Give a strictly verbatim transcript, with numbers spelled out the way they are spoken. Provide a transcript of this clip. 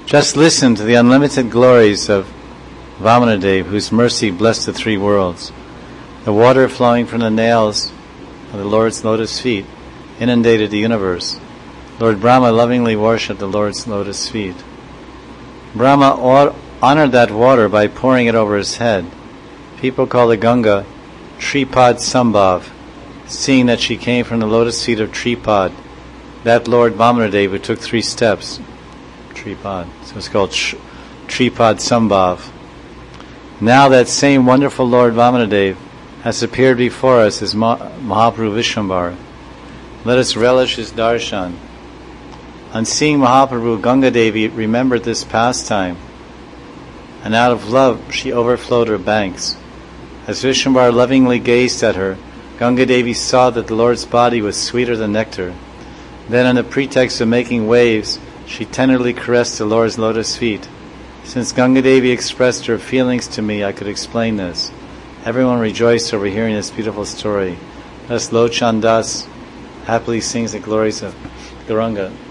Just listen to the unlimited glories of Vamanadev, whose mercy blessed the three worlds. The water flowing from the nails of the Lord's lotus feet inundated the universe. Lord Brahma lovingly worshipped the Lord's lotus feet. Brahma or- honored that water by pouring it over his head. People call the Ganga Tripad Sambhav, seeing that she came from the lotus feet of Tripad, that Lord Vamanadev who took three steps. Tripad. So it's called Sh- Tripad Sambhav. Now that same wonderful Lord Vamanadev has appeared before us as Ma- Mahaprabhu Vishwambara. Let us relish his darshan. On seeing Mahaprabhu, Ganga Devi remembered this pastime, and out of love she overflowed her banks. As Vishwambara lovingly gazed at her, Ganga Devi saw that the Lord's body was sweeter than nectar. Then, on the pretext of making waves, she tenderly caressed the Lord's lotus feet. Since Ganga Devi expressed her feelings to me, I could explain this. Everyone rejoiced over hearing this beautiful story. Thus Lochan Das happily sings the glories of Gauranga.